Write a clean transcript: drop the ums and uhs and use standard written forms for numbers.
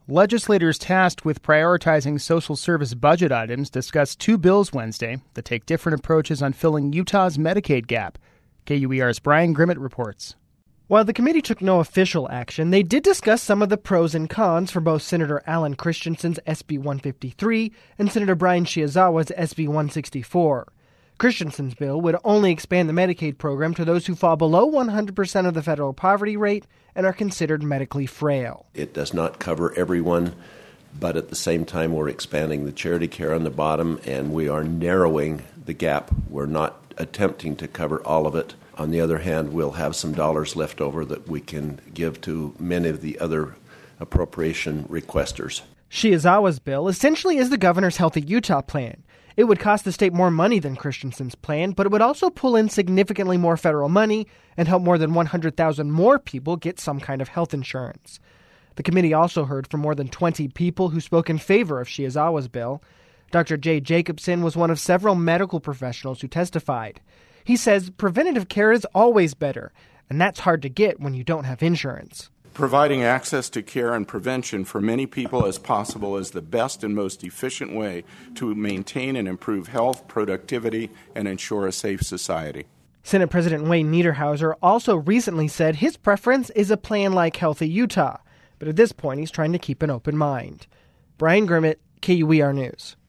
Legislators tasked with prioritizing social service budget items discussed two bills Wednesday that take different approaches on filling Utah's Medicaid gap. KUER's Brian Grimmett reports. While the committee took no official action, they did discuss some of the pros and cons for both Senator Alan Christensen's SB 153 and Senator Brian Shiozawa's SB 164. Christensen's bill would only expand the Medicaid program to those who fall below 100% of the federal poverty rate and are considered medically frail. It does not cover everyone, but at the same time we're expanding the charity care on the bottom and we are narrowing the gap. We're not attempting to cover all of it. On the other hand, we'll have some dollars left over that we can give to many of the other appropriation requesters. Shiozawa's bill essentially is the governor's Healthy Utah plan. It would cost the state more money than Christensen's plan, but it would also pull in significantly more federal money and help more than 100,000 more people get some kind of health insurance. The committee also heard from more than 20 people who spoke in favor of Shiozawa's bill. Dr. Jay Jacobson was one of several medical professionals who testified. He says preventative care is always better, and that's hard to get when you don't have insurance. Providing access to care and prevention for many people as possible is the best and most efficient way to maintain and improve health, productivity, and ensure a safe society. Senate President Wayne Niederhauser also recently said his preference is a plan like Healthy Utah, but at this point he's trying to keep an open mind. Brian Grimmett, KUER News.